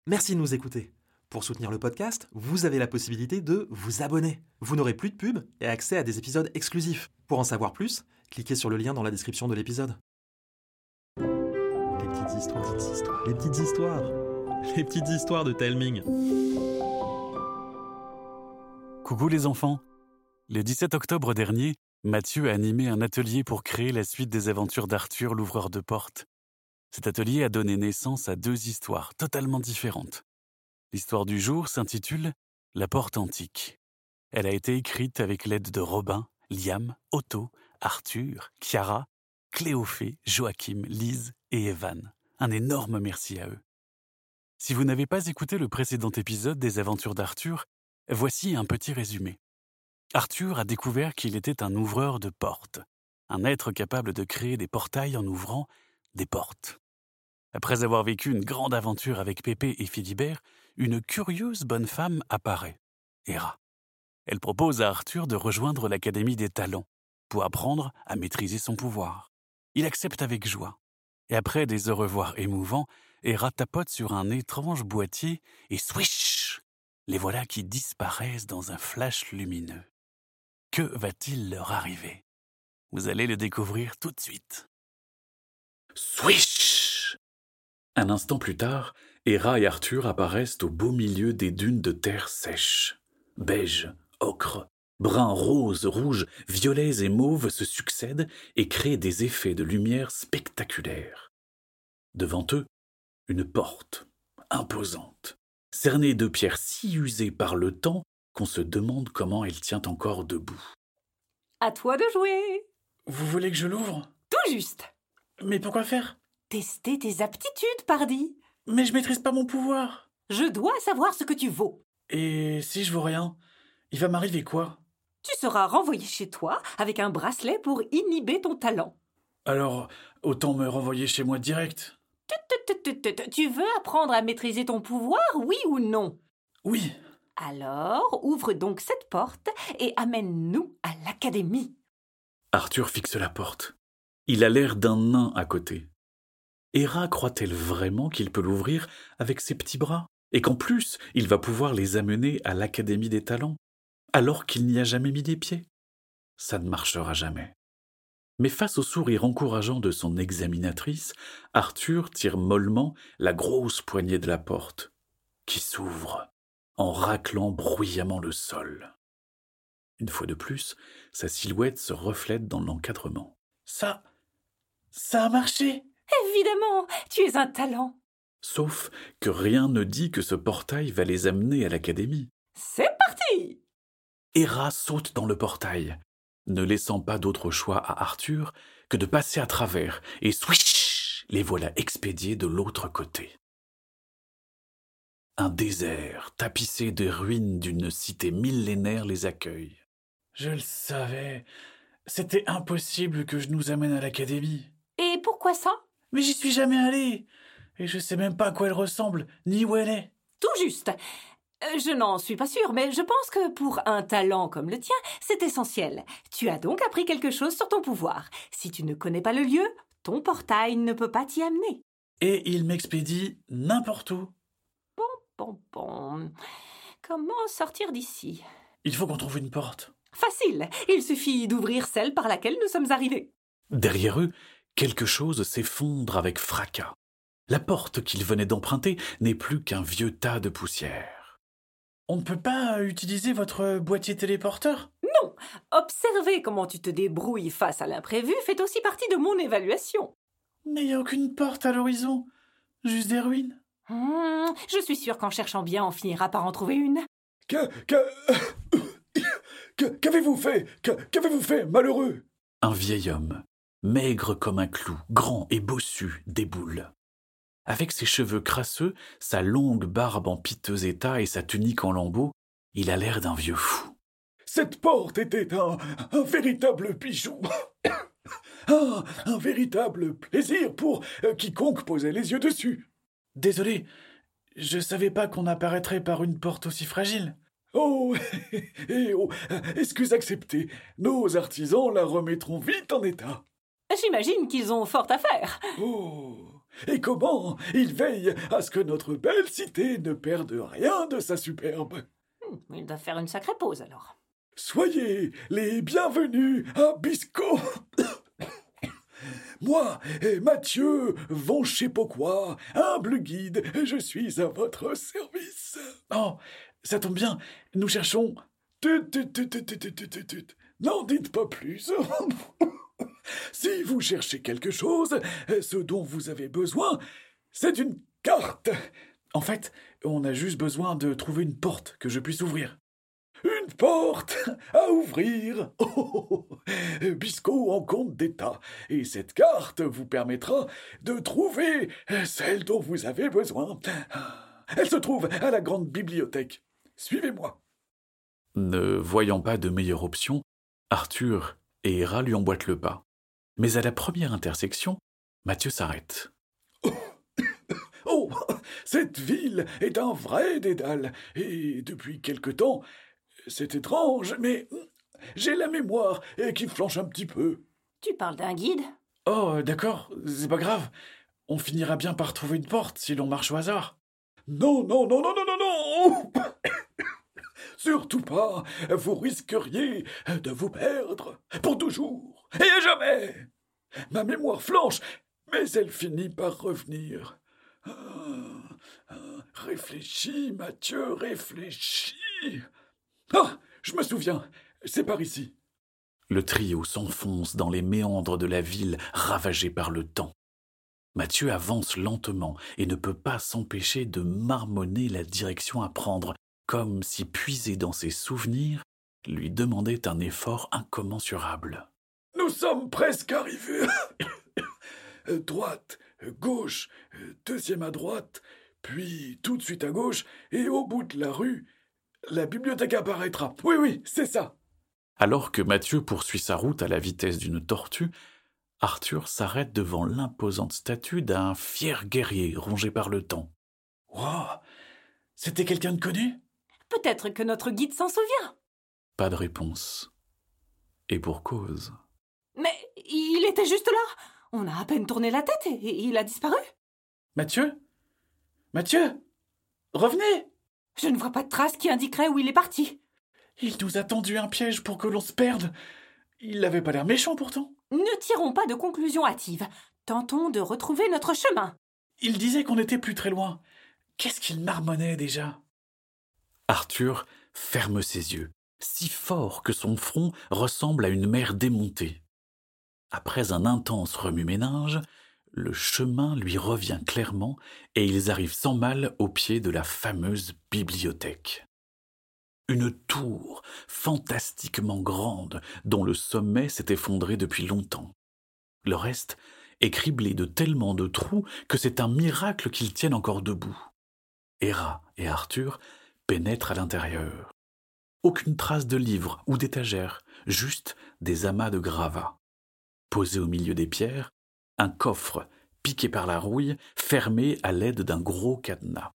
Merci de nous écouter. Pour soutenir le podcast, vous avez la possibilité de vous abonner. Vous n'aurez plus de pubs et accès à des épisodes exclusifs. Pour en savoir plus, cliquez sur le lien dans la description de l'épisode. Les petites histoires, les petites histoires, les petites histoires de Telming. Coucou les enfants. Le 17 octobre dernier, Mathieu a animé un atelier pour créer la suite des aventures d'Arthur, l'ouvreur de portes. Cet atelier a donné naissance à 2 histoires totalement différentes. L'histoire du jour s'intitule « La porte antique ». Elle a été écrite avec l'aide de Robin, Liam, Otto, Arthur, Chiara, Cléophée, Joachim, Lise et Evan. Un énorme merci à eux. Si vous n'avez pas écouté le précédent épisode des aventures d'Arthur, voici un petit résumé. Arthur a découvert qu'il était un ouvreur de portes, un être capable de créer des portails en ouvrant des portes. Après avoir vécu une grande aventure avec Pépé et Philibert, une curieuse bonne femme apparaît, Héra. Elle propose à Arthur de rejoindre l'Académie des Talents pour apprendre à maîtriser son pouvoir. Il accepte avec joie. Et après des au revoir émouvants, Héra tapote sur un étrange boîtier et swish! Les voilà qui disparaissent dans un flash lumineux. Que va-t-il leur arriver? Vous allez le découvrir tout de suite. Swish! Un instant plus tard, Héra et Arthur apparaissent au beau milieu des dunes de terre sèche. Beige, ocre, brun, rose, rouge, violets et mauves se succèdent et créent des effets de lumière spectaculaires. Devant eux, une porte, imposante, cernée de pierres si usées par le temps qu'on se demande comment elle tient encore debout. À toi de jouer. Vous voulez que je l'ouvre? Tout juste. Mais pourquoi faire? Tester tes aptitudes, pardi. Mais je maîtrise pas mon pouvoir. Je dois savoir ce que tu vaux. Et si je vaux rien, il va m'arriver quoi? Tu seras renvoyé chez toi avec un bracelet pour inhiber ton talent. Alors, autant me renvoyer chez moi direct. Tu veux apprendre à maîtriser ton pouvoir, oui ou non? Oui. Alors, ouvre donc cette porte et amène-nous à l'académie. Arthur fixe la porte. Il a l'air d'un nain à côté. Héra croit-elle vraiment qu'il peut l'ouvrir avec ses petits bras et qu'en plus, il va pouvoir les amener à l'Académie des Talents, alors qu'il n'y a jamais mis les pieds? Ça ne marchera jamais. Mais face au sourire encourageant de son examinatrice, Arthur tire mollement la grosse poignée de la porte, qui s'ouvre en raclant bruyamment le sol. Une fois de plus, sa silhouette se reflète dans l'encadrement. Ça a marché. Évidemment, tu es un talent. Sauf que rien ne dit que ce portail va les amener à l'académie. C'est parti! Héra saute dans le portail, ne laissant pas d'autre choix à Arthur que de passer à travers, et swish, les voilà expédiés de l'autre côté. Un désert tapissé des ruines d'une cité millénaire les accueille. Je le savais. C'était impossible que je nous amène à l'académie. Et pourquoi ça? Mais j'y suis jamais allé. Et je sais même pas à quoi elle ressemble, ni où elle est. Tout juste. Je n'en suis pas sûre, mais je pense que pour un talent comme le tien, c'est essentiel. Tu as donc appris quelque chose sur ton pouvoir. Si tu ne connais pas le lieu, ton portail ne peut pas t'y amener. Et il m'expédie n'importe où. Bon. Comment sortir d'ici? Il faut qu'on trouve une porte. Facile. Il suffit d'ouvrir celle par laquelle nous sommes arrivés. Derrière eux, quelque chose s'effondre avec fracas. La porte qu'ils venaient d'emprunter n'est plus qu'un vieux tas de poussière. On ne peut pas utiliser votre boîtier téléporteur? Non. Observer comment tu te débrouilles face à l'imprévu fait aussi partie de mon évaluation. Mais il n'y a aucune porte à l'horizon. Juste des ruines. Je suis sûre qu'en cherchant bien, on finira par en trouver une. Qu'avez-vous fait? Qu'avez-vous fait, malheureux? Un vieil homme, maigre comme un clou, grand et bossu, déboule. Avec ses cheveux crasseux, sa longue barbe en piteux état et sa tunique en lambeaux, il a l'air d'un vieux fou. Cette porte était un véritable bijou. Un véritable plaisir pour quiconque posait les yeux dessus. Désolé, je savais pas qu'on apparaîtrait par une porte aussi fragile. Oh, excuse acceptée. Nos artisans la remettront vite en état. J'imagine qu'ils ont fort à faire. Oh, Et comment il veille à ce que notre belle cité ne perde rien de sa superbe. Il doit faire une sacrée pause, alors. Soyez les bienvenus à Bisco. Moi, Mathieu von Chepoquois, humble guide, je suis à votre service. Oh, ça tombe bien, nous cherchons... N'en dites pas plus. Si vous cherchez quelque chose, ce dont vous avez besoin, c'est une carte. En fait, on a juste besoin de trouver une porte que je puisse ouvrir. Une porte à ouvrir. Bisco en compte d'État. Et cette carte vous permettra de trouver celle dont vous avez besoin. Elle se trouve à la grande bibliothèque. Suivez-moi. Ne voyant pas de meilleure option, Arthur et Héra lui emboîtent le pas. Mais à la première intersection, Mathieu s'arrête. Oh, cette ville est un vrai dédale. Et depuis quelque temps, c'est étrange, mais j'ai la mémoire qui flanche un petit peu. Tu parles d'un guide? Oh, d'accord, c'est pas grave. On finira bien par trouver une porte si l'on marche au hasard. Non. Surtout pas, vous risqueriez de vous perdre, pour toujours, et à jamais. Ma mémoire flanche, mais elle finit par revenir. Réfléchis, Mathieu, réfléchis. Ah, je me souviens, c'est par ici. Le trio s'enfonce dans les méandres de la ville ravagée par le temps. Mathieu avance lentement et ne peut pas s'empêcher de marmonner la direction à prendre, comme si puiser dans ses souvenirs lui demandait un effort incommensurable. Nous sommes presque arrivés. Droite, gauche, deuxième à droite, puis tout de suite à gauche, et au bout de la rue, la bibliothèque apparaîtra. Oui, c'est ça. Alors que Mathieu poursuit sa route à la vitesse d'une tortue, Arthur s'arrête devant l'imposante statue d'un fier guerrier rongé par le temps. Wow, c'était quelqu'un de connu? Peut-être que notre guide s'en souvient. Pas de réponse. Et pour cause. Mais il était juste là. On a à peine tourné la tête et il a disparu. Mathieu? Revenez! Je ne vois pas de trace qui indiquerait où il est parti. Il nous a tendu un piège pour que l'on se perde. Il n'avait pas l'air méchant pourtant. Ne tirons pas de conclusions hâtives. Tentons de retrouver notre chemin. Il disait qu'on n'était plus très loin. Qu'est-ce qu'il marmonnait déjà? Arthur ferme ses yeux, si fort que son front ressemble à une mer démontée. Après un intense remue-ménage, le chemin lui revient clairement et ils arrivent sans mal au pied de la fameuse bibliothèque. Une tour fantastiquement grande dont le sommet s'est effondré depuis longtemps. Le reste est criblé de tellement de trous que c'est un miracle qu'ils tiennent encore debout. Héra et Arthur pénètrent à l'intérieur. Aucune trace de livres ou d'étagères, juste des amas de gravats. Posé au milieu des pierres, un coffre piqué par la rouille, fermé à l'aide d'un gros cadenas.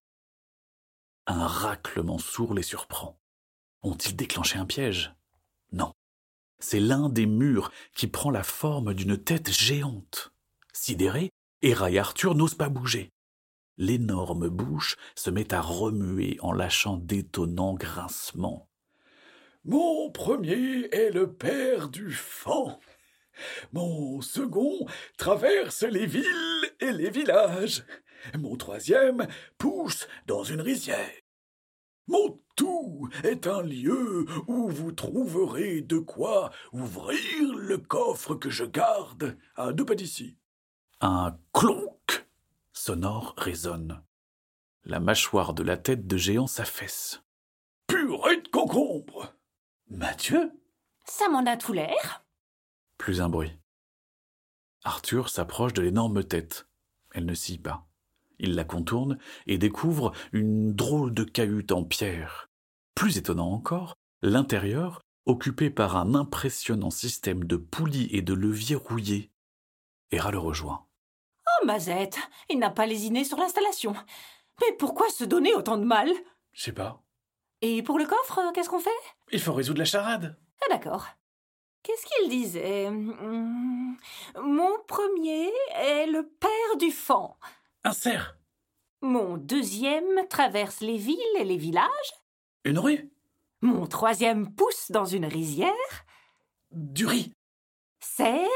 Un raclement sourd les surprend. Ont-ils déclenché un piège? Non. C'est l'un des murs qui prend la forme d'une tête géante. Sidérés, Héra et Arthur n'osent pas bouger. L'énorme bouche se met à remuer en lâchant d'étonnants grincements. Mon premier est le père du fan. Mon second traverse les villes et les villages. Mon troisième pousse dans une rizière. Mon tout est un lieu où vous trouverez de quoi ouvrir le coffre que je garde à 2 pas d'ici. Un clonk sonore résonne. La mâchoire de la tête de géant s'affaisse. Purée de concombre! Mathieu? Ça m'en a tout l'air. Plus un bruit. Arthur s'approche de l'énorme tête. Elle ne scie pas. Il la contourne et découvre une drôle de cahute en pierre. Plus étonnant encore, l'intérieur, occupé par un impressionnant système de poulies et de leviers rouillés. Héra le rejoint. Oh, Mazette, il n'a pas lésiné sur l'installation. Mais pourquoi se donner autant de mal? Je sais pas. Et pour le coffre, qu'est-ce qu'on fait? Il faut résoudre la charade. Ah, d'accord. Qu'est-ce qu'il disait? Mon premier est le père du faon. Un cerf. Mon deuxième traverse les villes et les villages. Une rue. Mon troisième pousse dans une rizière. Du riz. Serrurerie.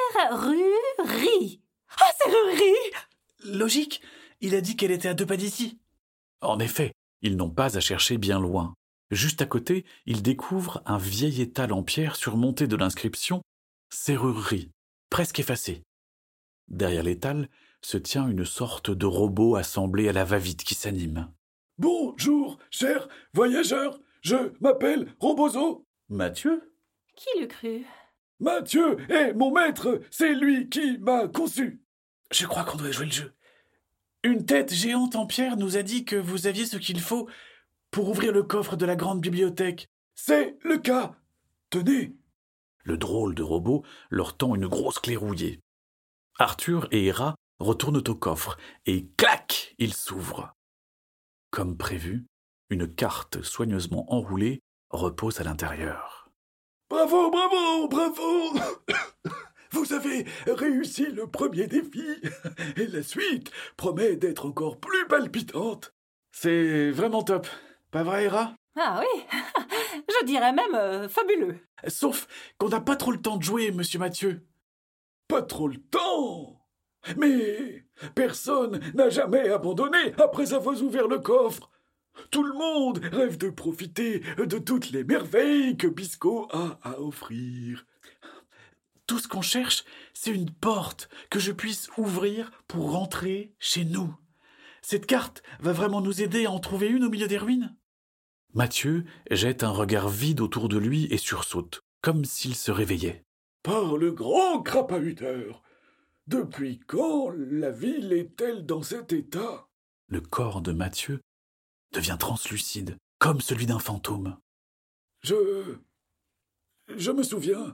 Ah, serrurerie! Logique, il a dit qu'elle était à 2 pas d'ici. En effet, ils n'ont pas à chercher bien loin. Juste à côté, ils découvrent un vieil étal en pierre surmonté de l'inscription « Serrurerie », presque effacée. Derrière l'étal se tient une sorte de robot assemblé à la va-vite qui s'anime. « Bonjour, chers voyageurs, je m'appelle Robozo. »« Mathieu ? » Qui l'eût cru? Mathieu est mon maître, c'est lui qui m'a conçu. »« Je crois qu'on doit jouer le jeu. Une tête géante en pierre nous a dit que vous aviez ce qu'il faut pour ouvrir le coffre de la grande bibliothèque. »« C'est le cas. Tenez. » Le drôle de robot leur tend une grosse clé rouillée. Arthur et Héra retournent au coffre et clac, il s'ouvre. Comme prévu, une carte soigneusement enroulée repose à l'intérieur. Bravo, bravo, bravo. Vous avez réussi le premier défi et la suite promet d'être encore plus palpitante. C'est vraiment top, pas vrai, Héra ? Ah oui, je dirais même fabuleux. Sauf qu'on n'a pas trop le temps de jouer, monsieur Mathieu. Pas trop le temps. Mais personne n'a jamais abandonné après avoir ouvert le coffre. Tout le monde rêve de profiter de toutes les merveilles que Bisco a à offrir. Tout ce qu'on cherche, c'est une porte que je puisse ouvrir pour rentrer chez nous. Cette carte va vraiment nous aider à en trouver une au milieu des ruines. Mathieu jette un regard vide autour de lui et sursaute, comme s'il se réveillait. Par le grand crapahuteur, depuis quand la ville est-elle dans cet état? Le corps de Mathieu devient translucide, comme celui d'un fantôme. Je me souviens.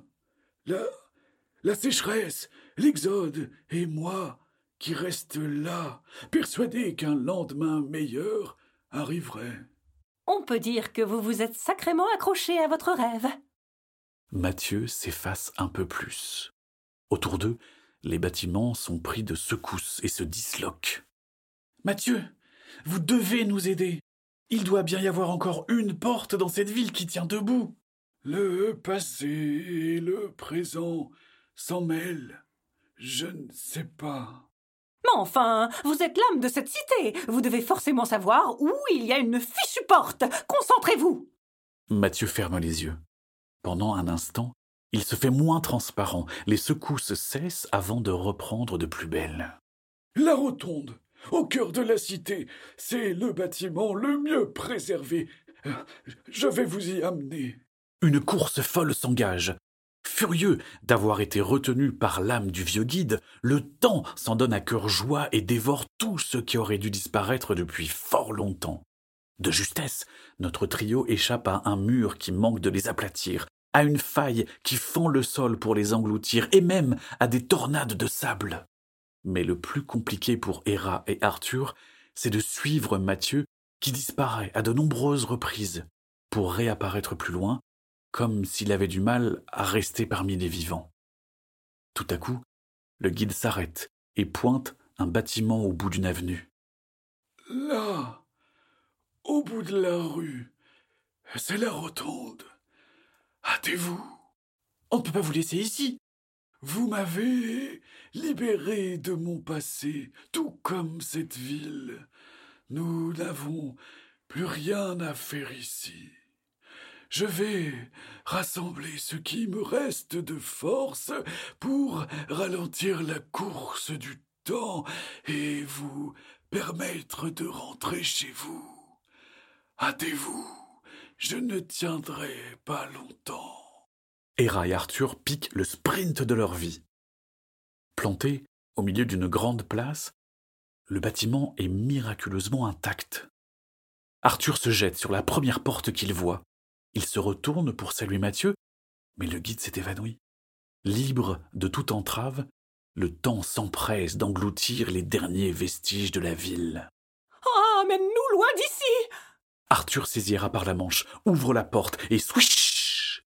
La sécheresse, l'exode et moi qui reste là, persuadé qu'un lendemain meilleur arriverait. On peut dire que vous vous êtes sacrément accroché à votre rêve. Mathieu s'efface un peu plus. Autour d'eux, les bâtiments sont pris de secousses et se disloquent. Mathieu, vous devez nous aider. Il doit bien y avoir encore une porte dans cette ville qui tient debout. Le passé et le présent s'en mêlent. Je ne sais pas. Mais enfin, vous êtes l'âme de cette cité. Vous devez forcément savoir où il y a une fichue porte. Concentrez-vous. Mathieu ferme les yeux. Pendant un instant, il se fait moins transparent. Les secousses cessent avant de reprendre de plus belle. La rotonde, au cœur de la cité, c'est le bâtiment le mieux préservé. Je vais vous y amener. Une course folle s'engage. Furieux d'avoir été retenu par l'âme du vieux guide, le temps s'en donne à cœur joie et dévore tout ce qui aurait dû disparaître depuis fort longtemps. De justesse, notre trio échappe à un mur qui manque de les aplatir, à une faille qui fend le sol pour les engloutir, et même à des tornades de sable. Mais le plus compliqué pour Héra et Arthur, c'est de suivre Mathieu, qui disparaît à de nombreuses reprises, pour réapparaître plus loin, comme s'il avait du mal à rester parmi les vivants. Tout à coup, le guide s'arrête et pointe un bâtiment au bout d'une avenue. Là, au bout de la rue, c'est la rotonde. Hâtez-vous. On ne peut pas vous laisser ici. Vous m'avez libéré de mon passé, tout comme cette ville. Nous n'avons plus rien à faire ici. Je vais rassembler ce qui me reste de force pour ralentir la course du temps et vous permettre de rentrer chez vous. Hâtez-vous, je ne tiendrai pas longtemps. Héra et Arthur piquent le sprint de leur vie. Planté au milieu d'une grande place, le bâtiment est miraculeusement intact. Arthur se jette sur la première porte qu'il voit. Il se retourne pour saluer Mathieu, mais le guide s'est évanoui. Libre de toute entrave, le temps s'empresse d'engloutir les derniers vestiges de la ville. Ah, mène-nous loin d'ici. Arthur saisit Héra par la manche, ouvre la porte et swish!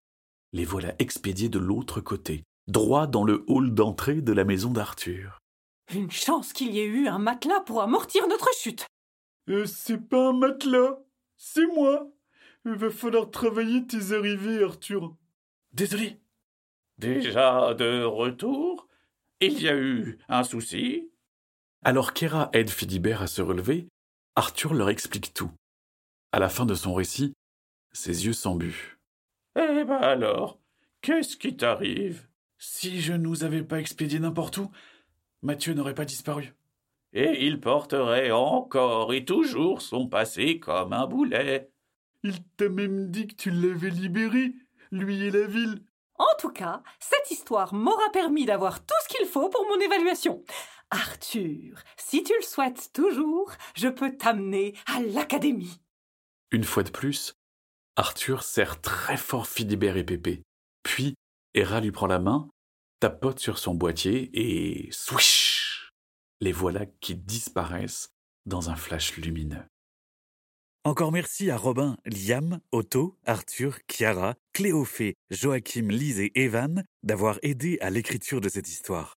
Les voilà expédiés de l'autre côté, droit dans le hall d'entrée de la maison d'Arthur. Une chance qu'il y ait eu un matelas pour amortir notre chute. C'est pas un matelas, c'est moi. Il va falloir travailler tes arrivées, Arthur. Désolé. Déjà de retour? Il y a eu un souci? Alors qu'Héra aide Philibert à se relever, Arthur leur explique tout. À la fin de son récit, ses yeux s'embuent. Eh ben alors, qu'est-ce qui t'arrive? Si je ne nous avais pas expédiés n'importe où, Mathieu n'aurait pas disparu. Et il porterait encore et toujours son passé comme un boulet. Il t'a même dit que tu l'avais libéré, lui et la ville. En tout cas, cette histoire m'aura permis d'avoir tout ce qu'il faut pour mon évaluation. Arthur, si tu le souhaites toujours, je peux t'amener à l'académie. Une fois de plus, Arthur serre très fort Philibert et Pépé. Puis, Héra lui prend la main, tapote sur son boîtier et swish! Les voilà qui disparaissent dans un flash lumineux. Encore merci à Robin, Liam, Otto, Arthur, Chiara, Cléophée, Joachim, Lise et Evan d'avoir aidé à l'écriture de cette histoire.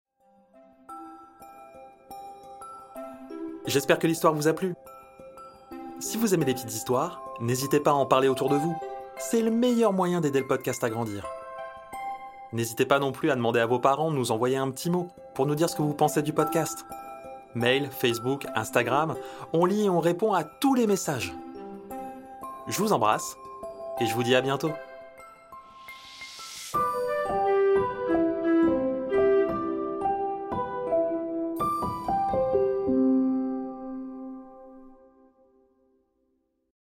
J'espère que l'histoire vous a plu. Si vous aimez les petites histoires, n'hésitez pas à en parler autour de vous. C'est le meilleur moyen d'aider le podcast à grandir. N'hésitez pas non plus à demander à vos parents de nous envoyer un petit mot pour nous dire ce que vous pensez du podcast. Mail, Facebook, Instagram, on lit et on répond à tous les messages. Je vous embrasse et je vous dis à bientôt.